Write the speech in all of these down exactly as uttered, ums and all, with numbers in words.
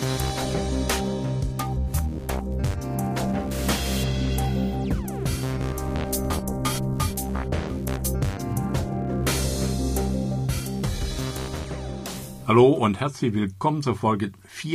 Hallo und herzlich willkommen zur Folge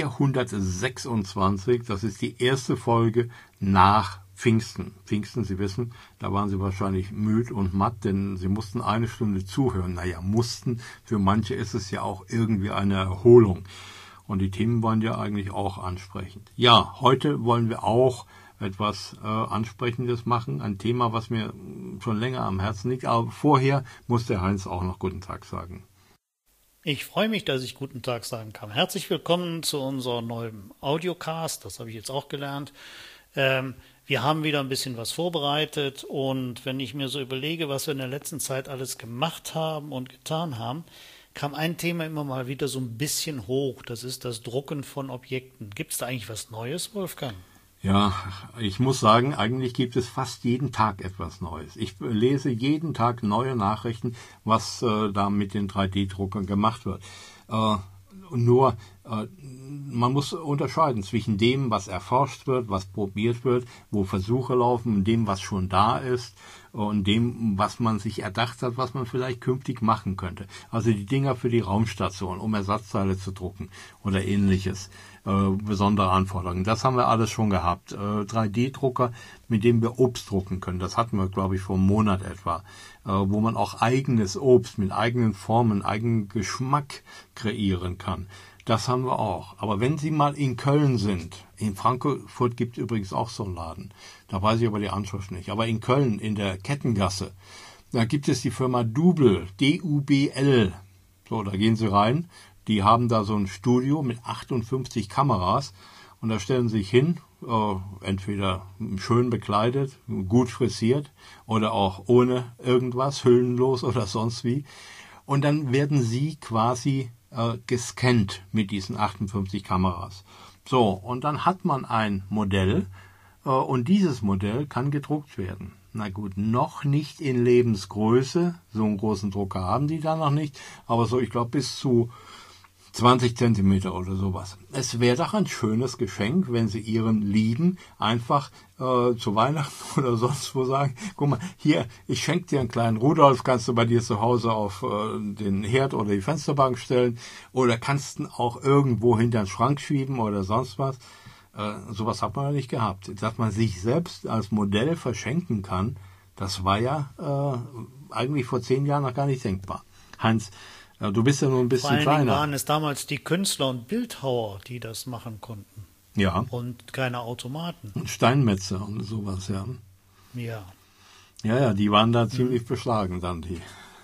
vierhundertsechsundzwanzig. Das ist die erste Folge nach Pfingsten. Pfingsten, Sie wissen, da waren Sie wahrscheinlich müde und matt, denn Sie mussten eine Stunde zuhören. Naja, mussten, für manche ist es ja auch irgendwie eine Erholung. Und die Themen waren ja eigentlich auch ansprechend. Ja, heute wollen wir auch etwas äh, Ansprechendes machen, ein Thema, was mir schon länger am Herzen liegt. Aber vorher muss der Heinz auch noch guten Tag sagen. Ich freue mich, dass ich guten Tag sagen kann. Herzlich willkommen zu unserem neuen Audiocast, das habe ich jetzt auch gelernt. Ähm, wir haben wieder ein bisschen was vorbereitet und wenn ich mir so überlege, was wir in der letzten Zeit alles gemacht haben und getan haben, kam ein Thema immer mal wieder so ein bisschen hoch. Das ist das Drucken von Objekten. Gibt es da eigentlich was Neues, Wolfgang? Ja, ich muss sagen, eigentlich gibt es fast jeden Tag etwas Neues. Ich lese jeden Tag neue Nachrichten, was äh, da mit den drei D Druckern gemacht wird. Äh, nur, äh, man muss unterscheiden zwischen dem, was erforscht wird, was probiert wird, wo Versuche laufen, und dem, was schon da ist, und dem, was man sich erdacht hat, was man vielleicht künftig machen könnte. Also die Dinger für die Raumstation, um Ersatzteile zu drucken oder ähnliches. Äh, besondere Anforderungen. Das haben wir alles schon gehabt. Äh, drei D Drucker, mit dem wir Obst drucken können. Das hatten wir, glaube ich, vor einem Monat etwa. Äh, wo man auch eigenes Obst mit eigenen Formen, eigenen Geschmack kreieren kann. Das haben wir auch. Aber wenn Sie mal in Köln sind, in Frankfurt gibt es übrigens auch so einen Laden, da weiß ich aber die Anschrift nicht, aber in Köln, in der Kettengasse, da gibt es die Firma Dubl, D U B L. So, da gehen Sie rein, die haben da so ein Studio mit achtundfünfzig Kameras und da stellen Sie sich hin, äh, entweder schön bekleidet, gut frisiert oder auch ohne irgendwas, hüllenlos oder sonst wie. Und dann werden Sie quasi äh, gescannt mit diesen achtundfünfzig Kameras. So, und dann hat man ein Modell äh, und dieses Modell kann gedruckt werden. Na gut, noch nicht in Lebensgröße, so einen großen Drucker haben die da noch nicht, aber so, ich glaube, bis zu zwanzig Zentimeter oder sowas. Es wäre doch ein schönes Geschenk, wenn Sie Ihren Lieben einfach äh, zu Weihnachten oder sonst wo sagen, guck mal, hier, ich schenke dir einen kleinen Rudolf, kannst du bei dir zu Hause auf äh, den Herd oder die Fensterbank stellen oder kannst ihn auch irgendwo hinter den Schrank schieben oder sonst was. Äh, sowas hat man ja nicht gehabt. Dass man sich selbst als Modell verschenken kann, das war ja äh, eigentlich vor zehn Jahren noch gar nicht denkbar. Heinz, ja, du bist ja nur ein bisschen Vor allen kleiner. Dingen waren es damals die Künstler und Bildhauer, die das machen konnten. Ja. Und keine Automaten. Und Steinmetze und sowas, ja. Ja. Ja, ja, die waren da ziemlich mhm. beschlagen dann, die.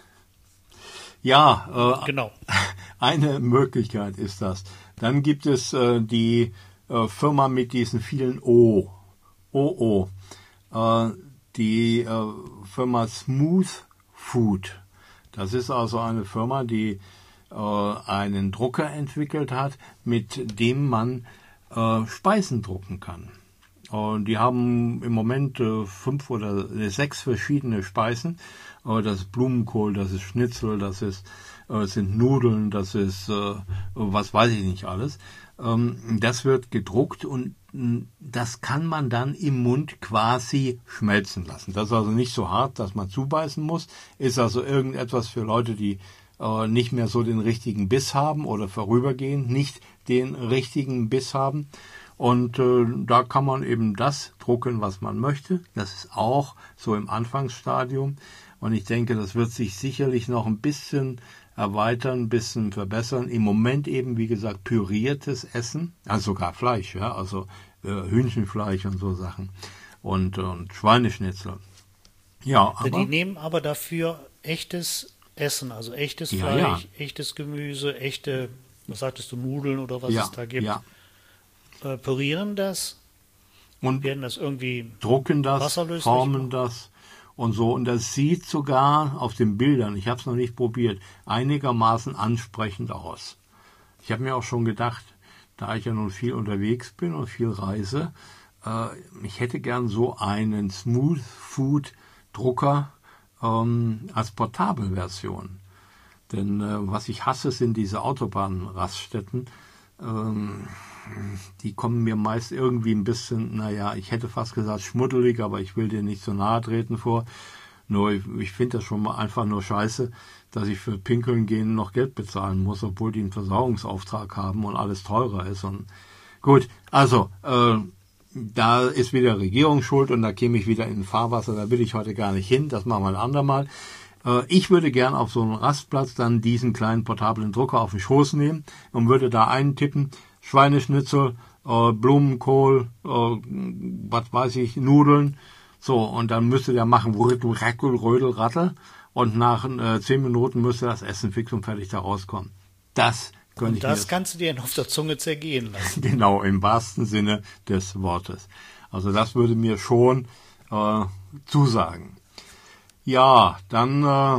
Ja, äh, genau. Eine Möglichkeit ist das. Dann gibt es äh, die äh, Firma mit diesen vielen O. O, O. Äh, die äh, Firma Smooth Food. Das ist also eine Firma, die äh, einen Drucker entwickelt hat, mit dem man äh, Speisen drucken kann. Und die haben im Moment äh, fünf oder sechs verschiedene Speisen. Äh, das ist Blumenkohl, das ist Schnitzel, das ist, äh, sind Nudeln, das ist, äh, was weiß ich nicht alles. Ähm, das wird gedruckt und das kann man dann im Mund quasi schmelzen lassen. Das ist also nicht so hart, dass man zubeißen muss. Ist also irgendetwas für Leute, die äh, nicht mehr so den richtigen Biss haben oder vorübergehend nicht den richtigen Biss haben. Und äh, da kann man eben das drucken, was man möchte. Das ist auch so im Anfangsstadium. Und ich denke, das wird sich sicherlich noch ein bisschen erweitern, ein bisschen verbessern. Im Moment eben, wie gesagt, püriertes Essen, also sogar Fleisch, ja, also äh, Hühnchenfleisch und so Sachen und, und Schweineschnitzel. Ja, aber die nehmen aber dafür echtes Essen, also echtes ja, Fleisch, ja. echtes Gemüse, echte, was sagtest du, Nudeln oder was ja, es da gibt. Ja. Äh, pürieren das und werden das irgendwie drucken das, wasserlöslich formen das. Und so, und das sieht sogar auf den Bildern, ich habe es noch nicht probiert, einigermaßen ansprechend aus. Ich habe mir auch schon gedacht, da ich ja nun viel unterwegs bin und viel reise, äh, ich hätte gern so einen Smooth Food Drucker ähm, als Portabelversion. Denn äh, was ich hasse, sind diese Autobahnraststätten, ähm, die kommen mir meist irgendwie ein bisschen, naja, ich hätte fast gesagt schmuddelig, aber ich will dir nicht so nahe treten vor. Nur ich, ich finde das schon mal einfach nur scheiße, dass ich für Pinkeln gehen noch Geld bezahlen muss, obwohl die einen Versorgungsauftrag haben und alles teurer ist. Und gut, also äh, da ist wieder Regierung schuld und da käme ich wieder in Fahrwasser, da will ich heute gar nicht hin, das machen wir ein andermal. Äh, ich würde gern auf so einem Rastplatz dann diesen kleinen portablen Drucker auf den Schoß nehmen und würde da eintippen, Schweineschnitzel, äh, Blumenkohl, äh, was weiß ich, Nudeln. So, und dann müsste der machen, Rüttel, Reckel, Rödel, Rattel. Und nach äh, zehn Minuten müsste das Essen fix und fertig da rauskommen. Das könnte ich mir... Und das kannst du dir auf der Zunge zergehen lassen. Genau, im wahrsten Sinne des Wortes. Also das würde mir schon äh, zusagen. Ja, dann äh,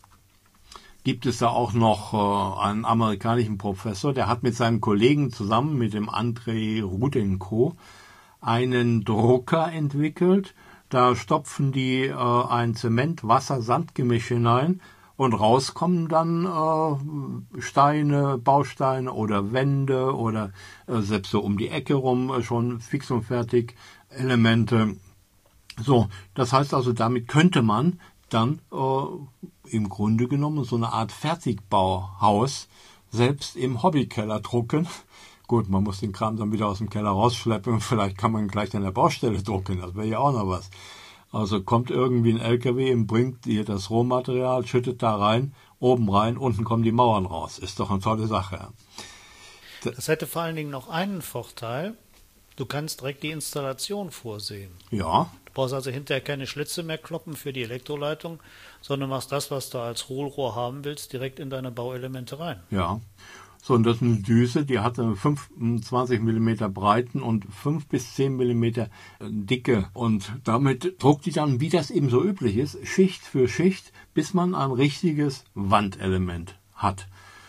gibt es da auch noch äh, einen amerikanischen Professor, der hat mit seinem Kollegen zusammen, mit dem Andrei Rudenko, einen Drucker entwickelt. Da stopfen die äh, ein Zement-Wasser-Sand-Gemisch hinein und rauskommen dann äh, Steine, Bausteine oder Wände oder äh, selbst so um die Ecke rum äh, schon fix und fertig Elemente. So, das heißt also, damit könnte man dann äh, im Grunde genommen so eine Art Fertigbauhaus selbst im Hobbykeller drucken. Gut, man muss den Kram dann wieder aus dem Keller rausschleppen und vielleicht kann man gleich an der Baustelle drucken, das wäre ja auch noch was. Also kommt irgendwie ein L K W und bringt dir das Rohmaterial, schüttet da rein, oben rein, unten kommen die Mauern raus. Ist doch eine tolle Sache. Das hätte vor allen Dingen noch einen Vorteil, du kannst direkt die Installation vorsehen. Ja. Du brauchst also hinterher keine Schlitze mehr kloppen für die Elektroleitung, sondern machst das, was du als Hohlrohr haben willst, direkt in deine Bauelemente rein. Ja. So, und das ist eine Düse, die hatte fünfundzwanzig Millimeter Breiten und fünf bis zehn Millimeter Dicke. Und damit druckt die dann, wie das eben so üblich ist, Schicht für Schicht, bis man ein richtiges Wandelement hat.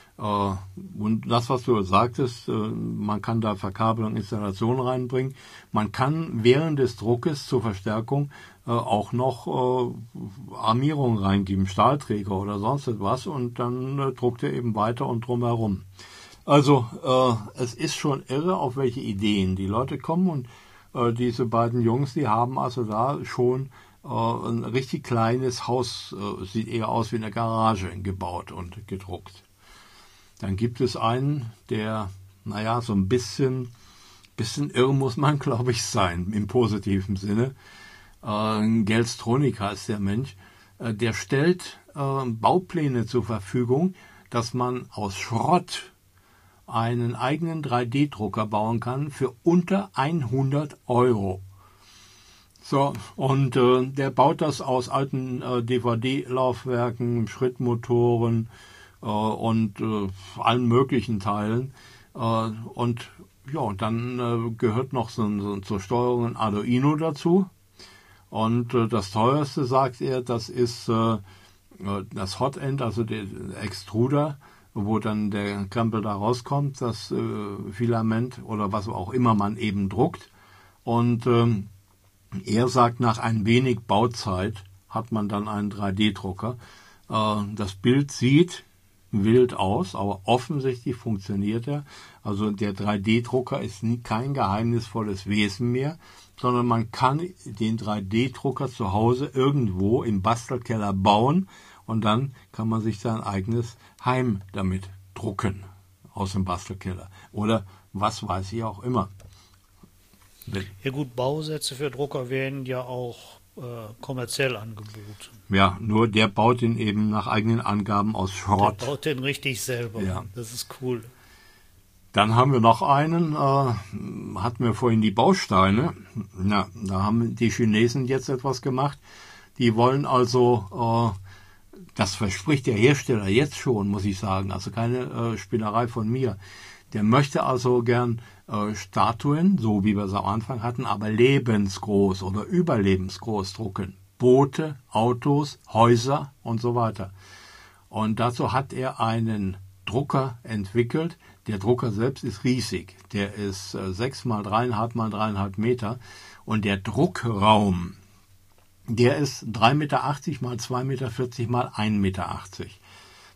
Und das, was du sagtest, man kann da Verkabelung, Installation reinbringen. Man kann während des Druckes zur Verstärkung auch noch Armierung reingeben, Stahlträger oder sonst etwas, und dann druckt er eben weiter und drumherum. Also es ist schon irre, auf welche Ideen die Leute kommen, und diese beiden Jungs, die haben also da schon ein richtig kleines Haus, sieht eher aus wie eine Garage, gebaut und gedruckt. Dann gibt es einen, der, naja, so ein bisschen, bisschen irre muss man, glaube ich, sein, im positiven Sinne. Äh, Gelstronika ist der Mensch. Äh, der stellt äh, Baupläne zur Verfügung, dass man aus Schrott einen eigenen drei D Drucker bauen kann für unter hundert Euro. So, und äh, der baut das aus alten äh, D V D-Laufwerken, Schrittmotoren, und äh, allen möglichen Teilen. Äh, und ja, dann äh, gehört noch so, so zur Steuerung ein Arduino dazu. Und äh, das teuerste, sagt er, das ist äh, das Hotend, also der Extruder, wo dann der Krempel da rauskommt, das äh, Filament oder was auch immer man eben druckt. Und ähm, er sagt, nach ein wenig Bauzeit hat man dann einen drei D Drucker. Äh, das Bild sieht wild aus, aber offensichtlich funktioniert er. Also der drei D Drucker ist nie, kein geheimnisvolles Wesen mehr, sondern man kann den drei D Drucker zu Hause irgendwo im Bastelkeller bauen und dann kann man sich sein eigenes Heim damit drucken aus dem Bastelkeller oder was weiß ich auch immer. Ja gut, Bausätze für Drucker werden ja auch äh, kommerziell angeboten. Ja, nur der baut den eben nach eigenen Angaben aus Schrott. Der baut den richtig selber. Ja. Das ist cool. Dann haben wir noch einen, äh, hatten wir vorhin die Bausteine. Na, da haben die Chinesen jetzt etwas gemacht. Die wollen also, äh, das verspricht der Hersteller jetzt schon, muss ich sagen, also keine äh, Spinnerei von mir. Der möchte also gern äh, Statuen, so wie wir es am Anfang hatten, aber lebensgroß oder überlebensgroß drucken. Boote, Autos, Häuser und so weiter. Und dazu hat er einen Drucker entwickelt. Der Drucker selbst ist riesig. Der ist äh, sechs mal dreieinhalb mal dreieinhalb Meter. Und der Druckraum, der ist drei Meter achtzig mal zwei Meter vierzig mal ein Meter achtzig.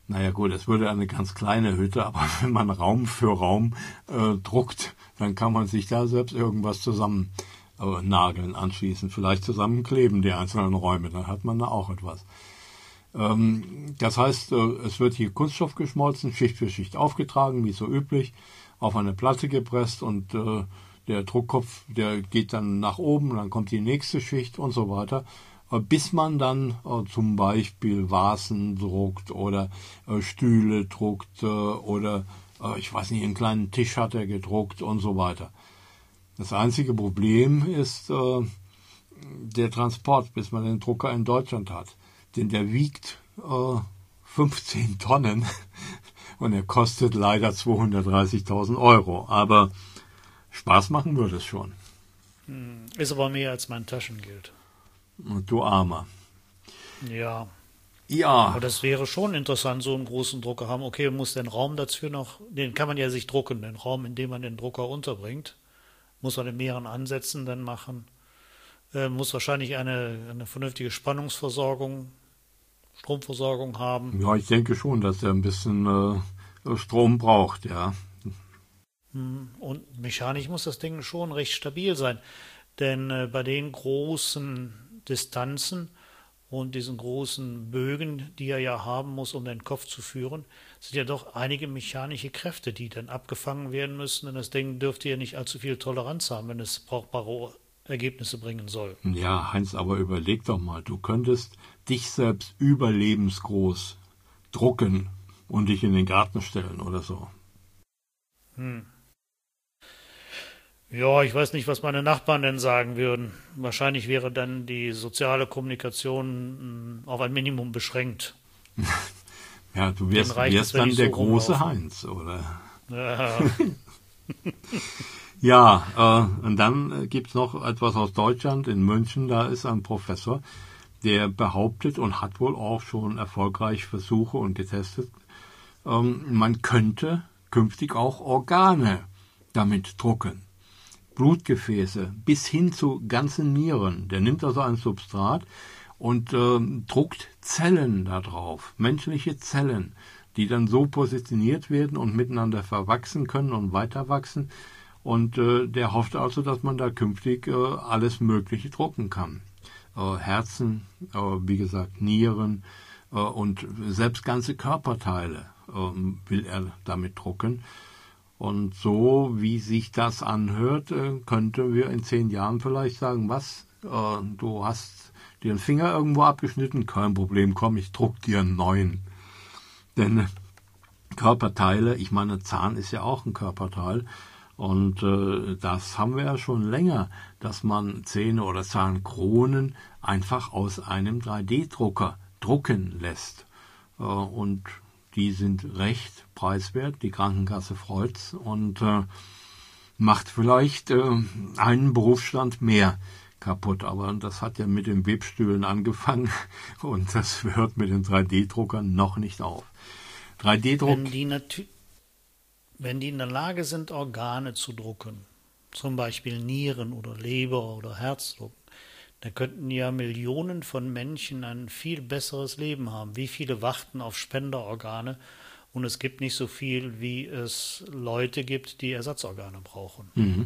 Naja gut, es würde eine ganz kleine Hütte, aber wenn man Raum für Raum äh, druckt, dann kann man sich da selbst irgendwas zusammen äh, nageln, anschließen, vielleicht zusammenkleben, die einzelnen Räume, dann hat man da auch etwas. Ähm, das heißt, äh, es wird hier Kunststoff geschmolzen, Schicht für Schicht aufgetragen, wie so üblich, auf eine Platte gepresst und äh, der Druckkopf, der geht dann nach oben, dann kommt die nächste Schicht und so weiter, bis man dann äh, zum Beispiel Vasen druckt oder äh, Stühle druckt äh, oder äh, ich weiß nicht, einen kleinen Tisch hat er gedruckt und so weiter. Das einzige Problem ist äh, der Transport, bis man den Drucker in Deutschland hat. Denn der wiegt äh, fünfzehn Tonnen und er kostet leider zweihundertdreißigtausend Euro. Aber Spaß machen würde es schon. Ist aber mehr als mein Taschengeld. Du Armer. Ja. Ja. Aber das wäre schon interessant, so einen großen Drucker haben. Okay, man muss den Raum dafür noch, den kann man ja sich drucken, den Raum, in dem man den Drucker unterbringt, muss man in mehreren Ansätzen dann machen. Äh, muss wahrscheinlich eine, eine vernünftige Spannungsversorgung, Stromversorgung haben. Ja, ich denke schon, dass er ein bisschen äh, Strom braucht, ja. Und mechanisch muss das Ding schon recht stabil sein. Denn äh, bei den großen Distanzen und diesen großen Bögen, die er ja haben muss, um den Kopf zu führen, sind ja doch einige mechanische Kräfte, die dann abgefangen werden müssen. Denn das Ding dürfte ja nicht allzu viel Toleranz haben, wenn es brauchbare Ergebnisse bringen soll. Ja, Heinz, aber überleg doch mal, du könntest dich selbst überlebensgroß drucken und dich in den Garten stellen oder so. Hm. Ja, ich weiß nicht, was meine Nachbarn denn sagen würden. Wahrscheinlich wäre dann die soziale Kommunikation auf ein Minimum beschränkt. Ja, du wirst, wirst dann der so große rumlaufen. Heinz, oder? Ja, Ja, äh, und dann äh, gibt's noch etwas aus Deutschland, in München, da ist ein Professor, der behauptet und hat wohl auch schon erfolgreich Versuche und getestet, ähm, man könnte künftig auch Organe damit drucken. Blutgefäße bis hin zu ganzen Nieren. Der nimmt also ein Substrat und äh, druckt Zellen da drauf, menschliche Zellen, die dann so positioniert werden und miteinander verwachsen können und weiter wachsen. Und äh, der hofft also, dass man da künftig äh, alles Mögliche drucken kann. Äh, Herzen, äh, wie gesagt, Nieren äh, und selbst ganze Körperteile äh, will er damit drucken. Und so, wie sich das anhört, äh, könnten wir in zehn Jahren vielleicht sagen, was, äh, du hast dir den Finger irgendwo abgeschnitten, kein Problem, komm, ich druck dir einen neuen. Denn Körperteile, ich meine, Zahn ist ja auch ein Körperteil. Und äh, das haben wir ja schon länger, dass man Zähne oder Zahnkronen einfach aus einem drei D Drucker drucken lässt. Äh, und die sind recht preiswert, die Krankenkasse freut's und äh, macht vielleicht äh, einen Berufsstand mehr kaputt. Aber das hat ja mit den Webstühlen angefangen und das hört mit den drei D Druckern noch nicht auf. drei D Druck. wenn die natürlich Wenn die in der Lage sind, Organe zu drucken, zum Beispiel Nieren oder Leber oder Herzdruck, dann könnten ja Millionen von Menschen ein viel besseres Leben haben. Wie viele warten auf Spenderorgane? Und es gibt nicht so viel, wie es Leute gibt, die Ersatzorgane brauchen. Mhm.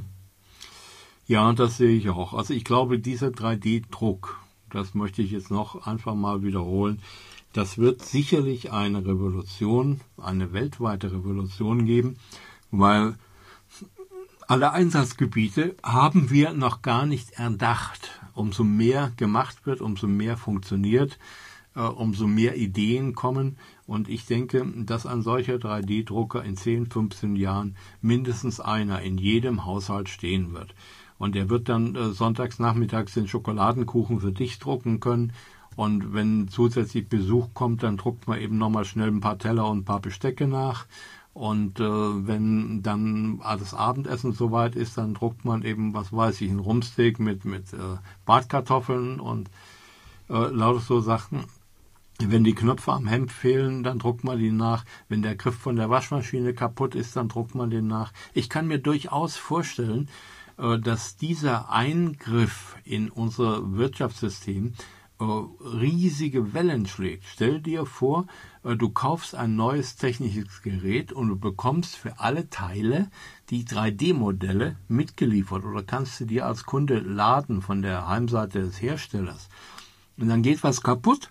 Ja, das sehe ich auch. Also ich glaube, dieser drei D Druck, das möchte ich jetzt noch einfach mal wiederholen, das wird sicherlich eine Revolution, eine weltweite Revolution geben, weil alle Einsatzgebiete haben wir noch gar nicht erdacht. Umso mehr gemacht wird, umso mehr funktioniert, äh, umso mehr Ideen kommen. Und ich denke, dass ein solcher drei D Drucker in zehn, fünfzehn Jahren mindestens einer in jedem Haushalt stehen wird. Und er wird dann äh, sonntags nachmittags den Schokoladenkuchen für dich drucken können. Und wenn zusätzlich Besuch kommt, dann druckt man eben nochmal schnell ein paar Teller und ein paar Bestecke nach. Und äh, wenn dann das Abendessen soweit ist, dann druckt man eben, was weiß ich, ein Rumpsteak mit, mit äh, Bratkartoffeln und äh, lauter so Sachen. Wenn die Knöpfe am Hemd fehlen, dann druckt man die nach. Wenn der Griff von der Waschmaschine kaputt ist, dann druckt man den nach. Ich kann mir durchaus vorstellen, äh, dass dieser Eingriff in unser Wirtschaftssystem äh, riesige Wellen schlägt. Stell dir vor, äh, du kaufst ein neues technisches Gerät und du bekommst für alle Teile die drei D Modelle mitgeliefert oder kannst du dir als Kunde laden von der Heimseite des Herstellers. Und dann geht was kaputt.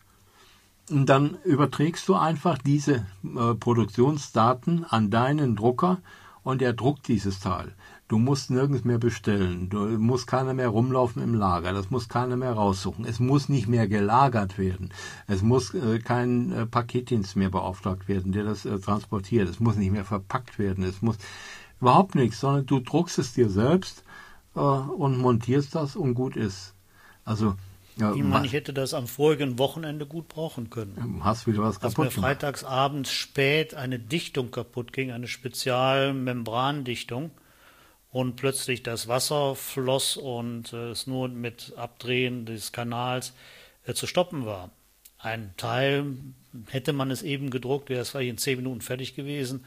Und dann überträgst du einfach diese äh, Produktionsdaten an deinen Drucker und er druckt dieses Teil. Du musst nirgends mehr bestellen. Du musst keiner mehr rumlaufen im Lager. Das muss keiner mehr raussuchen. Es muss nicht mehr gelagert werden. Es muss äh, kein äh, Paketdienst mehr beauftragt werden, der das äh, transportiert. Es muss nicht mehr verpackt werden. Es muss überhaupt nichts, sondern du druckst es dir selbst äh, und montierst das und gut ist. Also Ja, ich meine, ich hätte das am vorigen Wochenende gut brauchen können. Hast wieder was kaputt gemacht. Als mir freitags abends spät eine Dichtung kaputt ging, eine Spezialmembrandichtung und plötzlich das Wasser floss und äh, es nur mit Abdrehen des Kanals äh, zu stoppen war. Ein Teil, hätte man es eben gedruckt, wäre es vielleicht in zehn Minuten fertig gewesen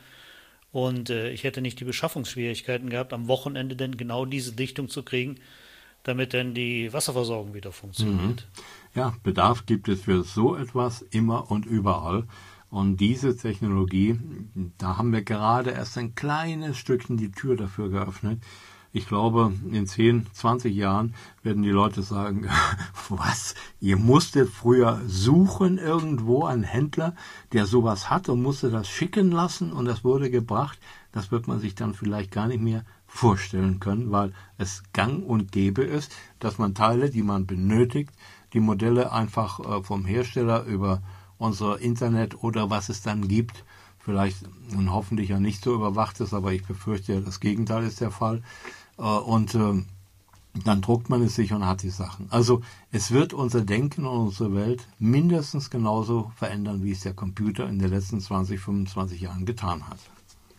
und äh, ich hätte nicht die Beschaffungsschwierigkeiten gehabt, am Wochenende denn genau diese Dichtung zu kriegen, damit dann die Wasserversorgung wieder funktioniert. Ja, Bedarf gibt es für so etwas immer und überall. Und diese Technologie, da haben wir gerade erst ein kleines Stückchen die Tür dafür geöffnet. Ich glaube, in zehn, zwanzig Jahren werden die Leute sagen, was, ihr musstet früher suchen irgendwo einen Händler, der sowas hat und musste das schicken lassen und das wurde gebracht. Das wird man sich dann vielleicht gar nicht mehr vorstellen können, weil es gang und gäbe ist, dass man Teile, die man benötigt, die Modelle einfach äh, vom Hersteller über unser Internet oder was es dann gibt, vielleicht und hoffentlich ja nicht so überwacht ist, aber ich befürchte ja, das Gegenteil ist der Fall. Äh, und äh, dann druckt man es sich und hat die Sachen. Also es wird unser Denken und unsere Welt mindestens genauso verändern, wie es der Computer in den letzten zwanzig, fünfundzwanzig Jahren getan hat.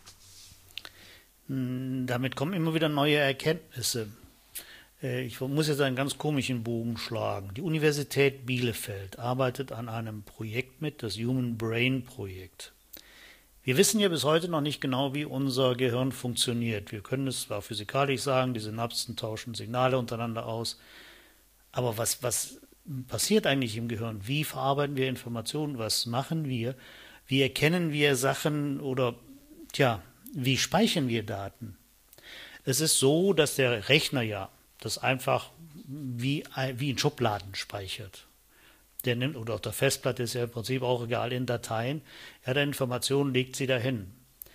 Damit kommen immer wieder neue Erkenntnisse. Ich muss jetzt einen ganz komischen Bogen schlagen. Die Universität Bielefeld arbeitet an einem Projekt mit, das Human Brain Projekt. Wir wissen ja bis heute noch nicht genau, wie unser Gehirn funktioniert. Wir können es zwar physikalisch sagen, die Synapsen tauschen Signale untereinander aus, aber was, was passiert eigentlich im Gehirn? Wie verarbeiten wir Informationen? Was machen wir? Wie erkennen wir Sachen oder, tja, wie speichern wir Daten? Es ist so, dass der Rechner ja das einfach wie, wie in Schubladen speichert. Der nimmt, oder auf der Festplatte ist ja im Prinzip auch egal, in Dateien. Er hat Informationen, legt sie dahin.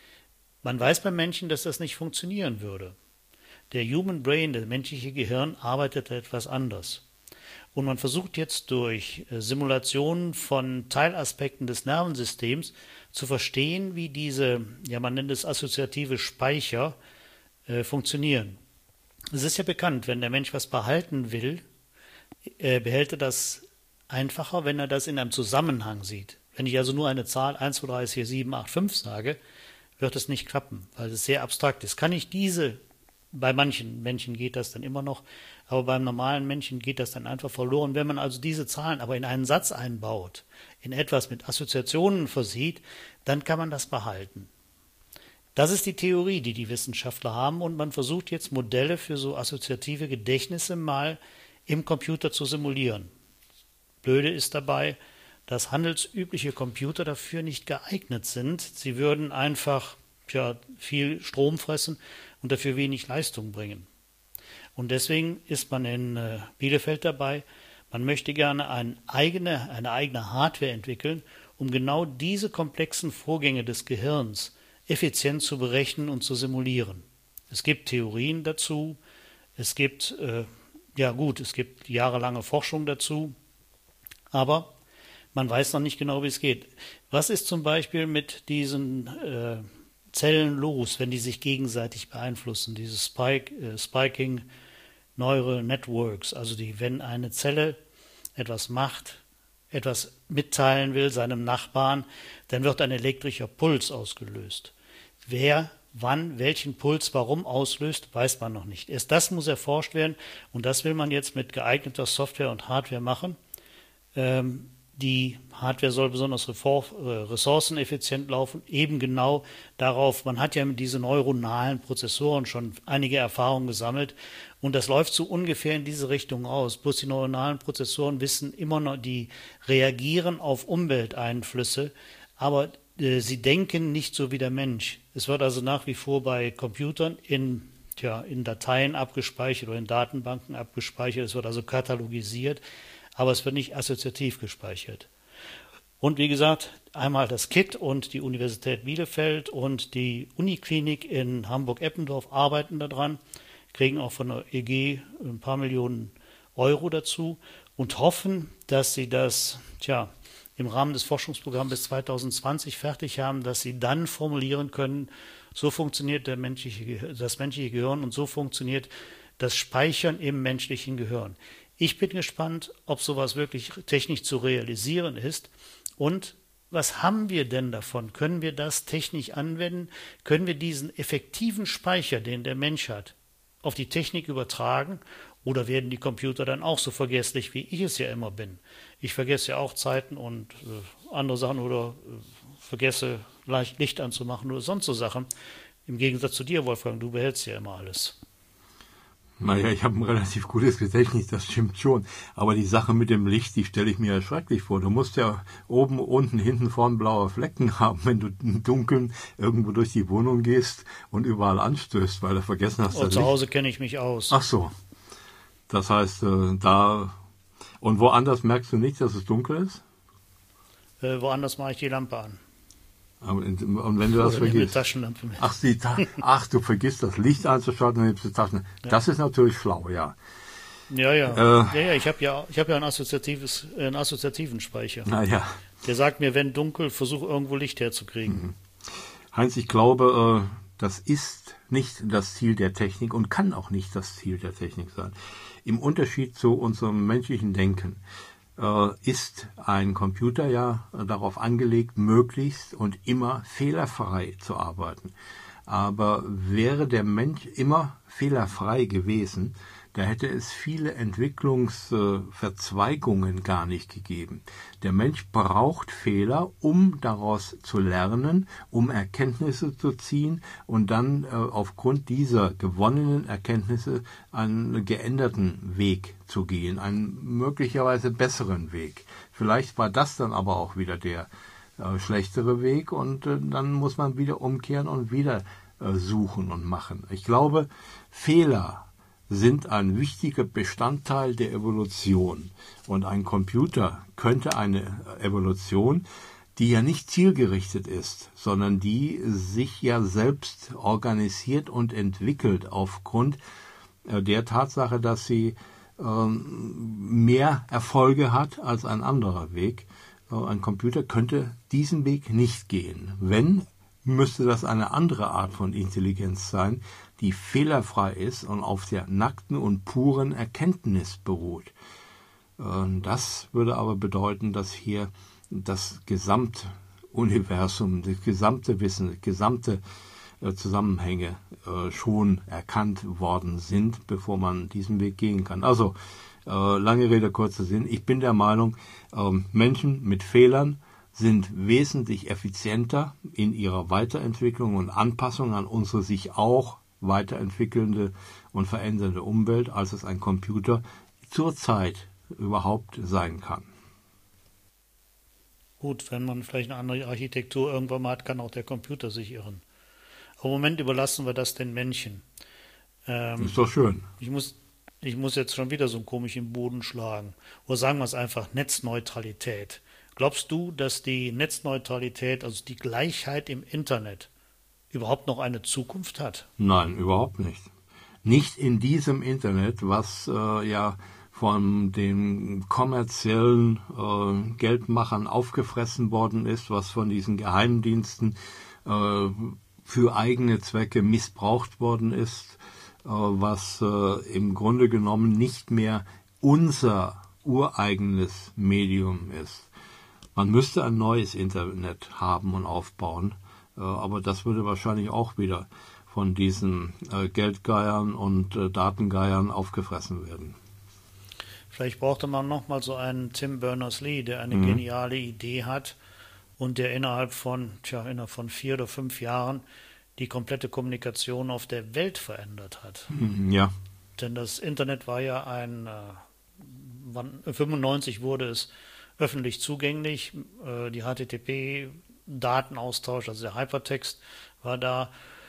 Man weiß beim Menschen, dass das nicht funktionieren würde. Der Human Brain, das menschliche Gehirn, arbeitet etwas anders. Und man versucht jetzt durch Simulationen von Teilaspekten des Nervensystems zu verstehen, wie diese, ja man nennt es assoziative Speicher, äh, funktionieren. Es ist ja bekannt, wenn der Mensch was behalten will, äh, behält er das einfacher, wenn er das in einem Zusammenhang sieht. Wenn ich also nur eine Zahl eins, zwei, drei, vier, sieben, acht, fünf sage, wird es nicht klappen, weil es sehr abstrakt ist. Kann ich diese, bei manchen Menschen geht das dann immer noch, aber beim normalen Menschen geht das dann einfach verloren. Wenn man also diese Zahlen aber in einen Satz einbaut, in etwas mit Assoziationen versieht, dann kann man das behalten. Das ist die Theorie, die die Wissenschaftler haben und man versucht jetzt Modelle für so assoziative Gedächtnisse mal im Computer zu simulieren. Blöde ist dabei, dass handelsübliche Computer dafür nicht geeignet sind. Sie würden einfach tja, viel Strom fressen und dafür wenig Leistung bringen. Und deswegen ist man in äh, Bielefeld dabei, man möchte gerne eine eigene, eine eigene Hardware entwickeln, um genau diese komplexen Vorgänge des Gehirns effizient zu berechnen und zu simulieren. Es gibt Theorien dazu, es gibt, äh, ja gut, es gibt jahrelange Forschung dazu, aber man weiß noch nicht genau, wie es geht. Was ist zum Beispiel mit diesen äh, Zellen los, wenn die sich gegenseitig beeinflussen, diese Spike, äh, Spiking Neural Networks, also die, wenn eine Zelle etwas macht, etwas mitteilen will seinem Nachbarn, dann wird ein elektrischer Puls ausgelöst. Wer, wann, welchen Puls, warum auslöst, weiß man noch nicht. Erst das muss erforscht werden und das will man jetzt mit geeigneter Software und Hardware machen. Ähm, die Hardware soll besonders ressourceneffizient laufen, eben genau darauf, man hat ja mit diesen neuronalen Prozessoren schon einige Erfahrungen gesammelt und das läuft so ungefähr in diese Richtung aus. Bloß die neuronalen Prozessoren wissen immer noch, die reagieren auf Umwelteinflüsse, aber äh, sie denken nicht so wie der Mensch. Es wird also nach wie vor bei Computern in, tja, in Dateien abgespeichert oder in Datenbanken abgespeichert, es wird also katalogisiert, aber es wird nicht assoziativ gespeichert. Und wie gesagt, einmal das K I T und die Universität Bielefeld und die Uniklinik in Hamburg-Eppendorf arbeiten daran, kriegen auch von der E G ein paar Millionen Euro dazu und hoffen, dass sie das tja, im Rahmen des Forschungsprogramms bis zweitausendzwanzig fertig haben, dass sie dann formulieren können, so funktioniert der menschliche, das menschliche Gehirn und so funktioniert das Speichern im menschlichen Gehirn. Ich bin gespannt, ob sowas wirklich technisch zu realisieren ist und was haben wir denn davon? Können wir das technisch anwenden? Können wir diesen effektiven Speicher, den der Mensch hat, auf die Technik übertragen oder werden die Computer dann auch so vergesslich, wie ich es ja immer bin? Ich vergesse ja auch Zeiten und äh, andere Sachen oder äh, vergesse leicht Licht anzumachen oder sonst so Sachen. Im Gegensatz zu dir, Wolfgang, du behältst ja immer alles. Naja, ich habe ein relativ gutes Gedächtnis, das stimmt schon. Aber die Sache mit dem Licht, die stelle ich mir ja schrecklich vor. Du musst ja oben, unten, hinten, vorn blaue Flecken haben, wenn du im Dunkeln irgendwo durch die Wohnung gehst und überall anstößt, weil du vergessen hast. Oh, zu Hause kenne ich mich aus. Ach so. Das heißt, äh, da... Und woanders merkst du nicht, dass es dunkel ist? Äh, woanders mache ich die Lampe an. Und wenn du das Oder vergisst. Taschenlampe mit. Ach, die Ta Ach, du vergisst das Licht einzuschalten und nimmst die Taschenlampe. Ja. Das ist natürlich schlau, ja. Ja, ja. Äh, ja, ja ich habe ja, ich hab ja ein assoziatives, einen assoziativen Speicher. Na ja. Der sagt mir, wenn dunkel, versuch irgendwo Licht herzukriegen. Mhm. Heinz, ich glaube, das ist nicht das Ziel der Technik und kann auch nicht das Ziel der Technik sein. Im Unterschied zu unserem menschlichen Denken ist ein Computer ja darauf angelegt, möglichst und immer fehlerfrei zu arbeiten. Aber wäre der Mensch immer fehlerfrei gewesen, da hätte es viele Entwicklungsverzweigungen gar nicht gegeben. Der Mensch braucht Fehler, um daraus zu lernen, um Erkenntnisse zu ziehen und dann äh, aufgrund dieser gewonnenen Erkenntnisse einen geänderten Weg zu gehen, einen möglicherweise besseren Weg. Vielleicht war das dann aber auch wieder der äh, schlechtere Weg und äh, dann muss man wieder umkehren und wieder äh, suchen und machen. Ich glaube, Fehler sind ein wichtiger Bestandteil der Evolution. Und ein Computer könnte eine Evolution, die ja nicht zielgerichtet ist, sondern die sich ja selbst organisiert und entwickelt aufgrund der Tatsache, dass sie ähm, mehr Erfolge hat als ein anderer Weg. Ein Computer könnte diesen Weg nicht gehen. Wenn, müsste das eine andere Art von Intelligenz sein, die fehlerfrei ist und auf der nackten und puren Erkenntnis beruht. Das würde aber bedeuten, dass hier das Gesamtuniversum, das gesamte Wissen, das gesamte Zusammenhänge schon erkannt worden sind, bevor man diesen Weg gehen kann. Also, lange Rede, kurzer Sinn. Ich bin der Meinung, Menschen mit Fehlern sind wesentlich effizienter in ihrer Weiterentwicklung und Anpassung an unsere sich auch weiterentwickelnde und verändernde Umwelt, als es ein Computer zurzeit überhaupt sein kann. Gut, wenn man vielleicht eine andere Architektur irgendwann mal hat, kann auch der Computer sich irren. Aber im Moment überlassen wir das den Menschen. Ähm, ist doch schön. Ich muss, ich muss jetzt schon wieder so einen komischen Boden schlagen. Oder sagen wir es einfach, Netzneutralität. Glaubst du, dass die Netzneutralität, also die Gleichheit im Internet, überhaupt noch eine Zukunft hat? Nein, überhaupt nicht. Nicht in diesem Internet, was äh, ja von den kommerziellen äh, Geldmachern aufgefressen worden ist, was von diesen Geheimdiensten äh, für eigene Zwecke missbraucht worden ist, äh, was äh, im Grunde genommen nicht mehr unser ureigenes Medium ist. Man müsste ein neues Internet haben und aufbauen, äh, aber das würde wahrscheinlich auch wieder von diesen äh, Geldgeiern und äh, Datengeiern aufgefressen werden. Vielleicht brauchte man nochmal so einen Tim Berners-Lee, der eine mhm. geniale Idee hat und der innerhalb von, tja, innerhalb von vier oder fünf Jahren die komplette Kommunikation auf der Welt verändert hat. Ja. Denn das Internet war ja ein, äh, wann, fünfundneunzig wurde es öffentlich zugänglich, äh, die H T T P-Datenaustausch, also der Hypertext war da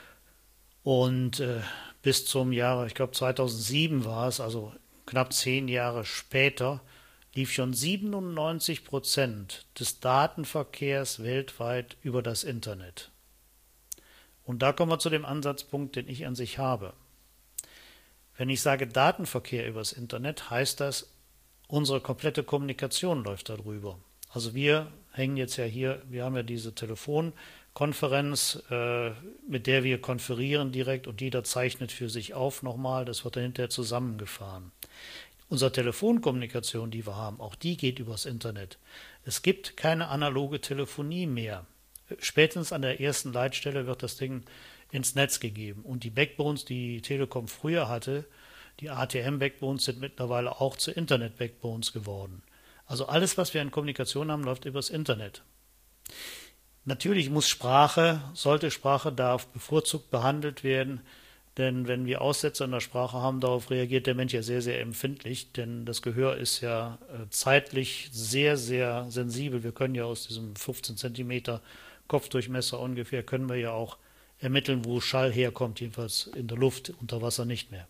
und äh, bis zum Jahre, ich glaube zweitausendsieben war es, also knapp zehn Jahre später, lief schon siebenundneunzig Prozent des Datenverkehrs weltweit über das Internet. Und da kommen wir zu dem Ansatzpunkt, den ich an sich habe. Wenn ich sage Datenverkehr übers Internet, heißt das, unsere komplette Kommunikation läuft darüber. Also wir hängen jetzt ja hier, wir haben ja diese Telefonkonferenz, äh, mit der wir konferieren direkt und jeder zeichnet für sich auf nochmal, das wird dann hinterher zusammengefahren. Unsere Telefonkommunikation, die wir haben, auch die geht übers Internet. Es gibt keine analoge Telefonie mehr. Spätestens an der ersten Leitstelle wird das Ding ins Netz gegeben. Und die Backbones, die Telekom früher hatte, die A T M-Backbones sind mittlerweile auch zu Internet-Backbones geworden. Also alles, was wir in Kommunikation haben, läuft übers Internet. Natürlich muss Sprache, sollte Sprache darf bevorzugt behandelt werden, denn wenn wir Aussätze in der Sprache haben, darauf reagiert der Mensch ja sehr, sehr empfindlich, denn das Gehör ist ja zeitlich sehr, sehr sensibel. Wir können ja aus diesem fünfzehn Zentimeter Kopfdurchmesser ungefähr, können wir ja auch ermitteln, wo Schall herkommt, jedenfalls in der Luft, unter Wasser nicht mehr.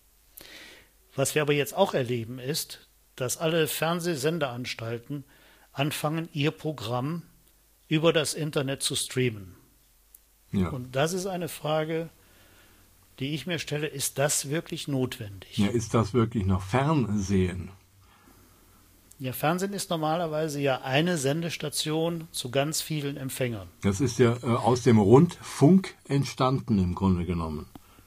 Was wir aber jetzt auch erleben ist, dass alle Fernsehsendeanstalten anfangen, ihr Programm über das Internet zu streamen. Ja. Und das ist eine Frage, die ich mir stelle, ist das wirklich notwendig? Ja, ist das wirklich noch Fernsehen? Ja, Fernsehen ist normalerweise ja eine Sendestation zu ganz vielen Empfängern. Das ist ja äh, aus dem Rundfunk entstanden im Grunde genommen.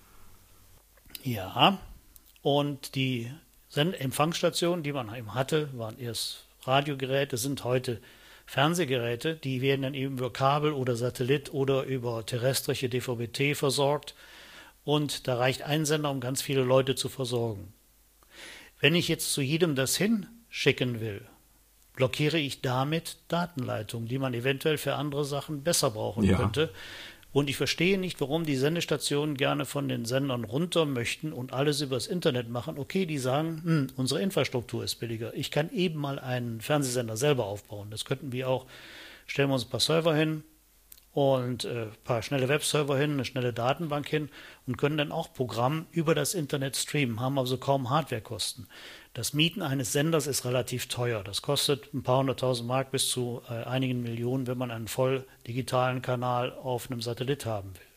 Ja, und die Send- Empfangsstationen, die man eben hatte, waren erst Radiogeräte, sind heute Fernsehgeräte. Die werden dann eben über Kabel oder Satellit oder über terrestrische D V B T versorgt. Und da reicht ein Sender, um ganz viele Leute zu versorgen. Wenn ich jetzt zu jedem das hinschicken will, blockiere ich damit Datenleitungen, die man eventuell für andere Sachen besser brauchen ja. könnte. Und ich verstehe nicht, warum die Sendestationen gerne von den Sendern runter möchten und alles übers Internet machen. Okay, die sagen, hm, unsere Infrastruktur ist billiger. Ich kann eben mal einen Fernsehsender selber aufbauen. Das könnten wir auch. Stellen wir uns ein paar Server hin und äh, ein paar schnelle Webserver hin, eine schnelle Datenbank hin und können dann auch Programm über das Internet streamen, haben also kaum Hardwarekosten. Das Mieten eines Senders ist relativ teuer. Das kostet ein paar hunderttausend Mark bis zu äh, einigen Millionen, wenn man einen voll digitalen Kanal auf einem Satellit haben will.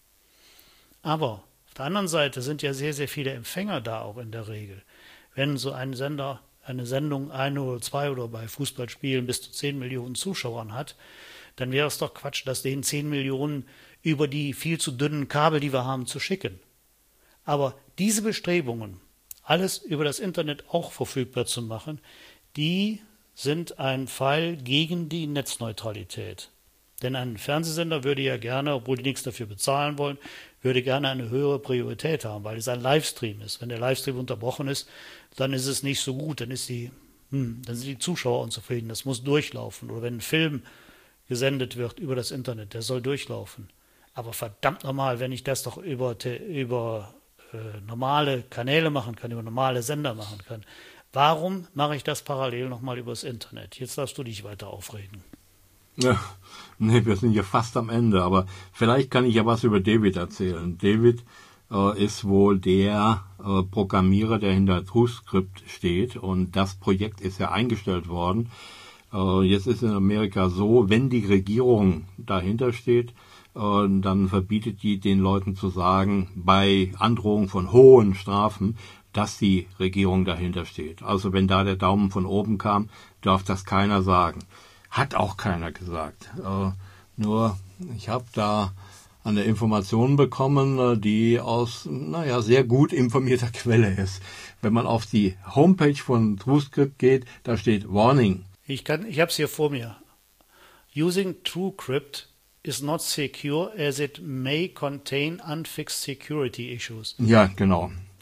Aber auf der anderen Seite sind ja sehr, sehr viele Empfänger da auch in der Regel. Wenn so ein Sender eine Sendung ein oder zwei oder bei Fußballspielen bis zu zehn Millionen Zuschauern hat, dann wäre es doch Quatsch, das denen zehn Millionen über die viel zu dünnen Kabel, die wir haben, zu schicken. Aber diese Bestrebungen, alles über das Internet auch verfügbar zu machen, die sind ein Pfeil gegen die Netzneutralität. Denn ein Fernsehsender würde ja gerne, obwohl die nichts dafür bezahlen wollen, würde gerne eine höhere Priorität haben, weil es ein Livestream ist. Wenn der Livestream unterbrochen ist, dann ist es nicht so gut, dann ist die, hm, dann sind die Zuschauer unzufrieden, das muss durchlaufen. Oder wenn ein Film gesendet wird über das Internet, der soll durchlaufen. Aber verdammt nochmal, wenn ich das doch über, über äh, normale Kanäle machen kann, über normale Sender machen kann, warum mache ich das parallel nochmal übers Internet? Jetzt darfst du dich weiter aufregen. Ja, nee, wir sind ja fast am Ende, aber vielleicht kann ich ja was über David erzählen. David äh, ist wohl der äh, Programmierer, der hinter TrueScript steht, und das Projekt ist ja eingestellt worden. Äh, jetzt ist in Amerika so, wenn die Regierung dahinter steht, äh, dann verbietet die den Leuten zu sagen, bei Androhung von hohen Strafen, dass die Regierung dahinter steht. Also wenn da der Daumen von oben kam, darf das keiner sagen. Hat auch keiner gesagt. Äh, nur, ich habe da eine Information bekommen, die aus, naja, sehr gut informierter Quelle ist. Wenn man auf die Homepage von TrueScript geht, da steht Warning. Ich kann, ich habe es hier vor mir. Using TrueCrypt is not secure as it may contain unfixed security issues. Ja, genau.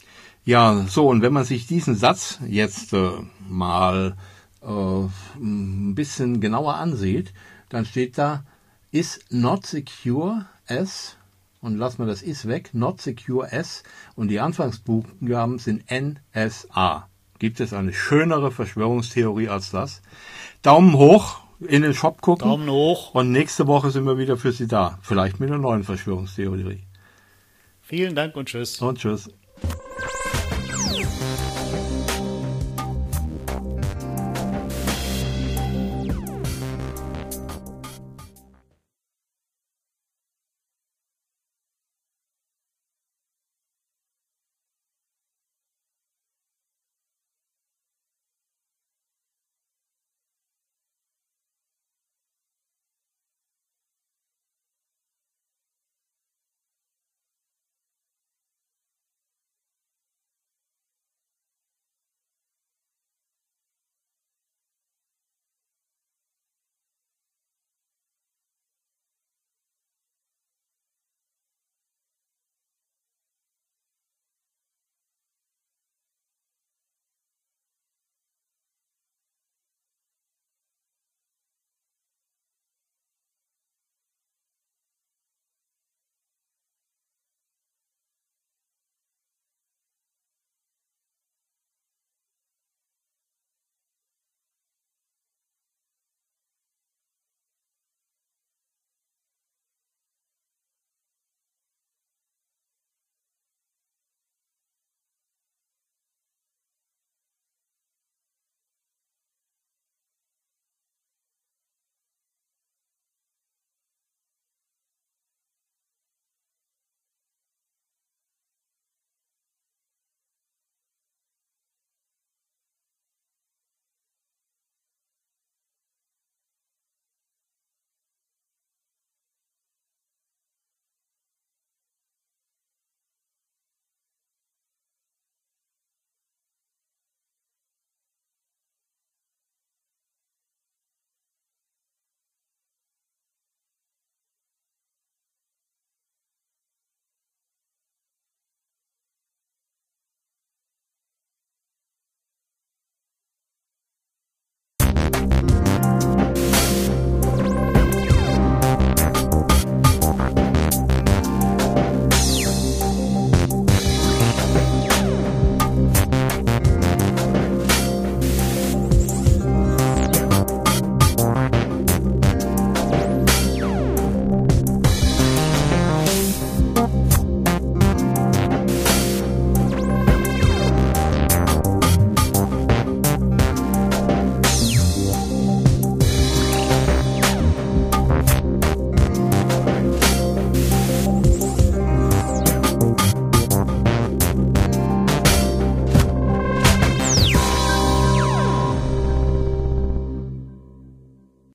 Ja, so, und wenn man sich diesen Satz jetzt äh, mal äh, ein bisschen genauer ansieht, dann steht da, is not secure as, und lassen wir das is weg, not secure as, und die Anfangsbuchstaben sind N S A. Gibt es eine schönere Verschwörungstheorie als das? Daumen hoch, in den Shop gucken. Daumen hoch. Und nächste Woche sind wir wieder für Sie da. Vielleicht mit einer neuen Verschwörungstheorie. Vielen Dank und tschüss. Und tschüss.